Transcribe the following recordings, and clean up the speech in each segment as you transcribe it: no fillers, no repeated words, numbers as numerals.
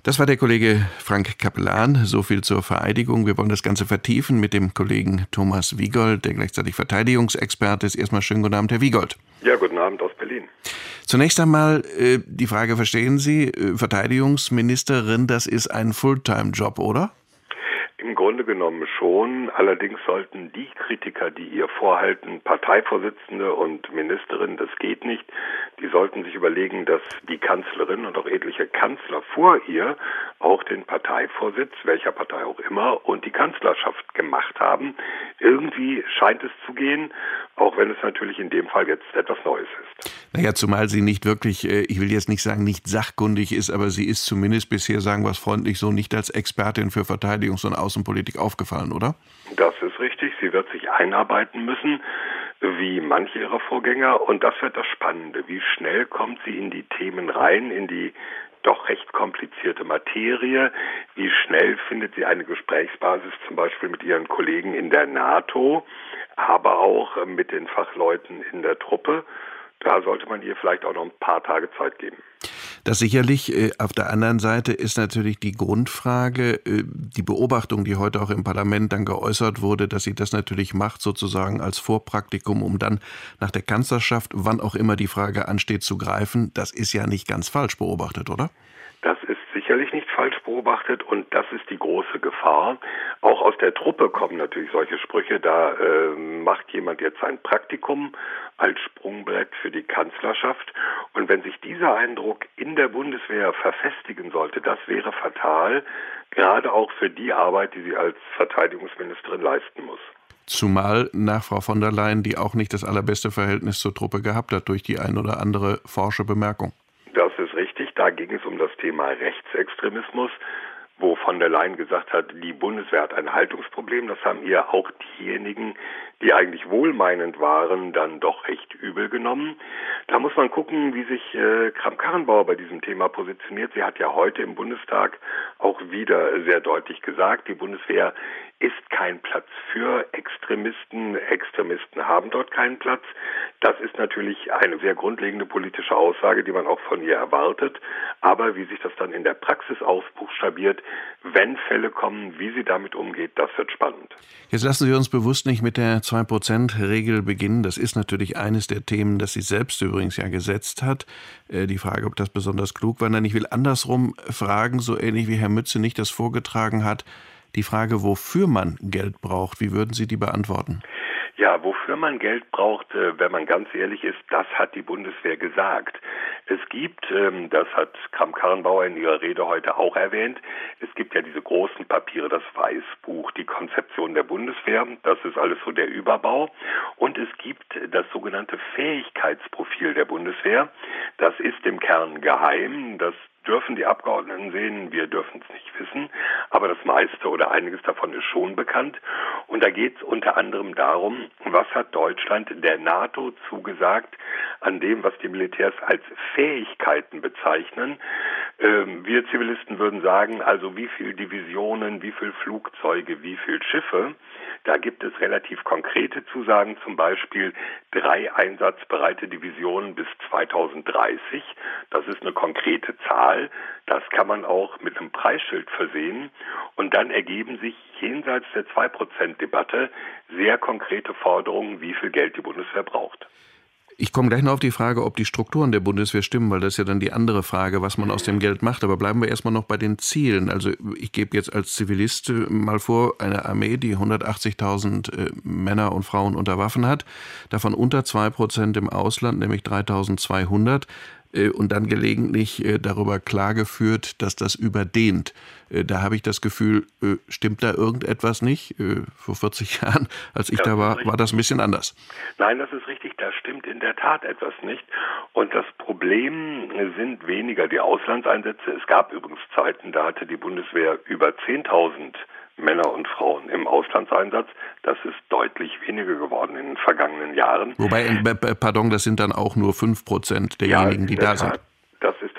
Das war der Kollege Frank Capellan. So viel zur Vereidigung. Wir wollen das Ganze vertiefen mit dem Kollegen Thomas Wiegold, der gleichzeitig Verteidigungsexperte ist. Erstmal schönen guten Abend, Herr Wiegold. Ja, guten Abend aus Berlin. Zunächst einmal die Frage, verstehen Sie, Verteidigungsministerin, das ist ein Fulltime-Job, oder? Im Grunde genommen schon. Allerdings sollten die Kritiker, die ihr vorhalten, Parteivorsitzende und Ministerin, das geht nicht, die sollten sich überlegen, dass die Kanzlerin und auch etliche Kanzler vor ihr auch den Parteivorsitz, welcher Partei auch immer, und die Kanzlerschaft gemacht haben. Irgendwie scheint es zu gehen, auch wenn es natürlich in dem Fall jetzt etwas Neues ist. Naja, zumal sie nicht wirklich, ich will jetzt nicht sagen, nicht sachkundig ist, aber sie ist zumindest bisher, sagen wir es freundlich so, nicht als Expertin für Verteidigungs- und Außenpolitik aufgefallen, oder? Das ist richtig. Sie wird sich einarbeiten müssen, wie manche ihrer Vorgänger. Und das wird das Spannende. Wie schnell kommt sie in die Themen rein, in die doch recht komplizierte Materie? Wie schnell findet sie eine Gesprächsbasis, zum Beispiel mit ihren Kollegen in der NATO, aber auch mit den Fachleuten in der Truppe? Da sollte man ihr vielleicht auch noch ein paar Tage Zeit geben. Das sicherlich. Auf der anderen Seite ist natürlich die Grundfrage, die Beobachtung, die heute auch im Parlament dann geäußert wurde, dass sie das natürlich macht, sozusagen als Vorpraktikum, um dann nach der Kanzlerschaft, wann auch immer die Frage ansteht, zu greifen. Das ist ja nicht ganz falsch beobachtet, oder? Das ist sicherlich nicht falsch beobachtet und das ist die große Gefahr. Auch aus der Truppe kommen natürlich solche Sprüche, da macht jemand jetzt ein Praktikum als Sprungbrett für die Kanzlerschaft. Und wenn sich dieser Eindruck in der Bundeswehr verfestigen sollte, das wäre fatal, gerade auch für die Arbeit, die sie als Verteidigungsministerin leisten muss. Zumal nach Frau von der Leyen, die auch nicht das allerbeste Verhältnis zur Truppe gehabt hat, durch die ein oder andere forsche Bemerkung. Das ist richtig. Da ging es um das Thema Rechtsextremismus, wo von der Leyen gesagt hat, die Bundeswehr hat ein Haltungsproblem. Das haben ihr auch diejenigen, die eigentlich wohlmeinend waren, dann doch recht übel genommen. Da muss man gucken, wie sich Kramp-Karrenbauer bei diesem Thema positioniert. Sie hat ja heute im Bundestag auch wieder sehr deutlich gesagt, die Bundeswehr ist kein Platz für Extremisten. Extremisten haben dort keinen Platz. Das ist natürlich eine sehr grundlegende politische Aussage, die man auch von ihr erwartet. Aber wie sich das dann in der Praxis ausbuchstabiert, wenn Fälle kommen, wie sie damit umgeht, das wird spannend. Jetzt lassen Sie uns bewusst nicht mit der 2%-Regel beginnen. Das ist natürlich eines der Themen, das sie selbst übrigens ja gesetzt hat. Die Frage, ob das besonders klug war. Nein, ich will andersrum fragen, so ähnlich wie Herr Mützenich das vorgetragen hat. Die Frage, wofür man Geld braucht, wie würden Sie die beantworten? Ja, wofür man Geld braucht, wenn man ganz ehrlich ist, das hat die Bundeswehr gesagt. Es gibt, das hat Kramp-Karrenbauer in ihrer Rede heute auch erwähnt, es gibt ja diese großen Papiere, das Weißbuch, die Konzeption der Bundeswehr, das ist alles so der Überbau. Und es gibt das sogenannte Fähigkeitsprofil der Bundeswehr. Das ist im Kern geheim, das dürfen die Abgeordneten sehen, wir dürfen es nicht wissen, aber das meiste oder einiges davon ist schon bekannt. Und da geht es unter anderem darum, was hat Deutschland der NATO zugesagt an dem, was die Militärs als Fähigkeiten bezeichnen. Wir Zivilisten würden sagen, also wie viele Divisionen, wie viele Flugzeuge, wie viele Schiffe. Da gibt es relativ konkrete Zusagen, zum Beispiel 3 einsatzbereite Divisionen bis 2030. Das ist eine konkrete Zahl. Das kann man auch mit einem Preisschild versehen. Und dann ergeben sich jenseits der 2%-Debatte sehr konkrete Forderungen, wie viel Geld die Bundeswehr braucht. Ich komme gleich noch auf die Frage, ob die Strukturen der Bundeswehr stimmen, weil das ist ja dann die andere Frage, was man aus dem Geld macht. Aber bleiben wir erstmal noch bei den Zielen. Also ich gebe jetzt als Zivilist mal vor, eine Armee, die 180.000 Männer und Frauen unter Waffen hat, davon unter 2% im Ausland, nämlich 3.200. Und dann gelegentlich darüber Klage führt, dass das überdehnt. Da habe ich das Gefühl, stimmt da irgendetwas nicht? Vor 40 Jahren, als ich da war, war das ein bisschen anders. Nein, das ist richtig, da stimmt in der Tat etwas nicht. Und das Problem sind weniger die Auslandseinsätze. Es gab übrigens Zeiten, da hatte die Bundeswehr über 10.000 Männer und Frauen im Auslandseinsatz. Das ist deutlich weniger geworden in den vergangenen Jahren. Wobei, pardon, das sind dann auch nur 5% derjenigen, die da sind. Das ist dann auch nur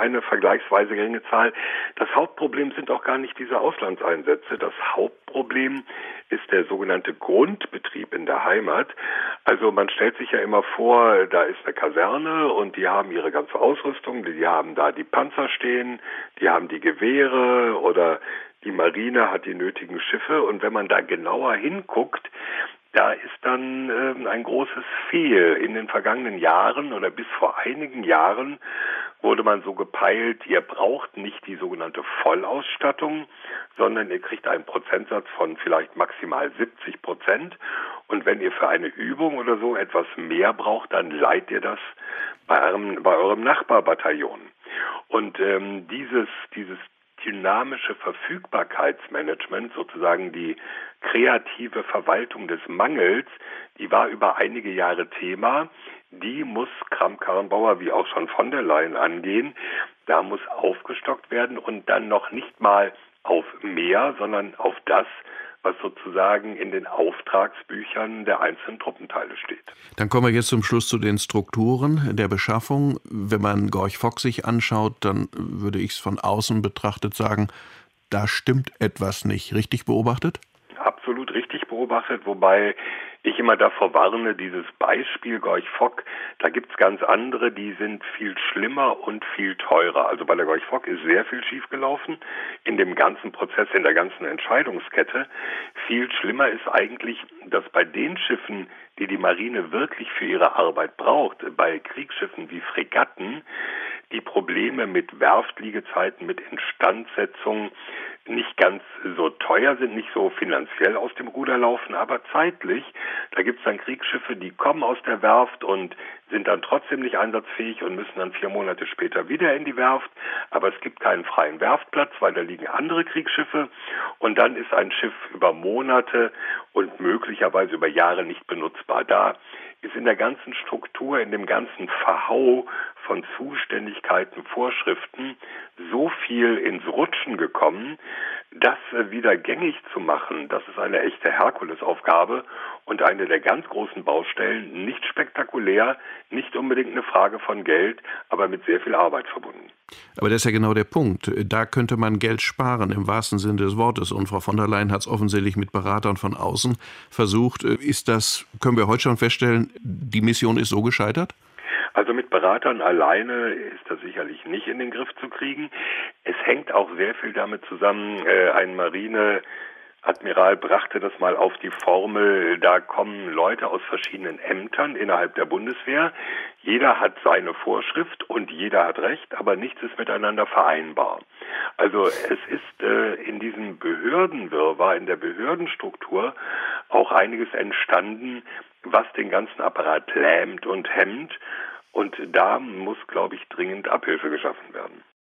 eine vergleichsweise geringe Zahl. Das Hauptproblem sind auch gar nicht diese Auslandseinsätze. Das Hauptproblem ist der sogenannte Grundbetrieb in der Heimat. Also man stellt sich ja immer vor, da ist eine Kaserne und die haben ihre ganze Ausrüstung, die haben da die Panzer stehen, die haben die Gewehre oder die Marine hat die nötigen Schiffe. Und wenn man da genauer hinguckt, da ist dann ein großes Fehl. In den vergangenen Jahren oder bis vor einigen Jahren wurde man so gepeilt, ihr braucht nicht die sogenannte Vollausstattung, sondern ihr kriegt einen Prozentsatz von vielleicht maximal 70%. Und wenn ihr für eine Übung oder so etwas mehr braucht, dann leiht ihr das bei eurem Nachbarbataillon. Und dieses dynamische Verfügbarkeitsmanagement, sozusagen die kreative Verwaltung des Mangels, die war über einige Jahre Thema. Die muss Kramp-Karrenbauer wie auch schon von der Leyen angehen. Da muss aufgestockt werden und dann noch nicht mal auf mehr, sondern auf das, was sozusagen in den Auftragsbüchern der einzelnen Truppenteile steht. Dann kommen wir jetzt zum Schluss zu den Strukturen der Beschaffung. Wenn man Gorch Fock sich anschaut, dann würde ich es von außen betrachtet sagen, da stimmt etwas nicht. Richtig beobachtet? Absolut richtig beobachtet, wobei ich immer davor warne, dieses Beispiel Gorch Fock, da gibt's ganz andere, die sind viel schlimmer und viel teurer. Also bei der Gorch Fock ist sehr viel schiefgelaufen in dem ganzen Prozess, in der ganzen Entscheidungskette. Viel schlimmer ist eigentlich, dass bei den Schiffen, die die Marine wirklich für ihre Arbeit braucht, bei Kriegsschiffen wie Fregatten, die Probleme mit Werftliegezeiten, mit Instandsetzung nicht ganz so teuer sind, nicht so finanziell aus dem Ruder laufen, aber zeitlich. Da gibt es dann Kriegsschiffe, die kommen aus der Werft und sind dann trotzdem nicht einsatzfähig und müssen dann 4 Monate später wieder in die Werft. Aber es gibt keinen freien Werftplatz, weil da liegen andere Kriegsschiffe. Und dann ist ein Schiff über Monate und möglicherweise über Jahre nicht benutzbar. Da ist in der ganzen Struktur, in dem ganzen Verhau von Zuständigkeiten, Vorschriften so viel ins Rutschen gekommen, das wieder gängig zu machen, das ist eine echte Herkulesaufgabe und eine der ganz großen Baustellen, nicht spektakulär, nicht unbedingt eine Frage von Geld, aber mit sehr viel Arbeit verbunden. Aber das ist ja genau der Punkt. Da könnte man Geld sparen, im wahrsten Sinne des Wortes. Und Frau von der Leyen hat es offensichtlich mit Beratern von außen versucht. Können wir heute schon feststellen, die Mission ist so gescheitert? Also mit Beratern alleine ist das sicherlich nicht in den Griff zu kriegen. Es hängt auch sehr viel damit zusammen, ein Marineadmiral brachte das mal auf die Formel, da kommen Leute aus verschiedenen Ämtern innerhalb der Bundeswehr. Jeder hat seine Vorschrift und jeder hat Recht, aber nichts ist miteinander vereinbar. Also es ist in diesem Behördenwirrwarr, in der Behördenstruktur auch einiges entstanden, was den ganzen Apparat lähmt und hemmt. Und da muss, glaube ich, dringend Abhilfe geschaffen werden.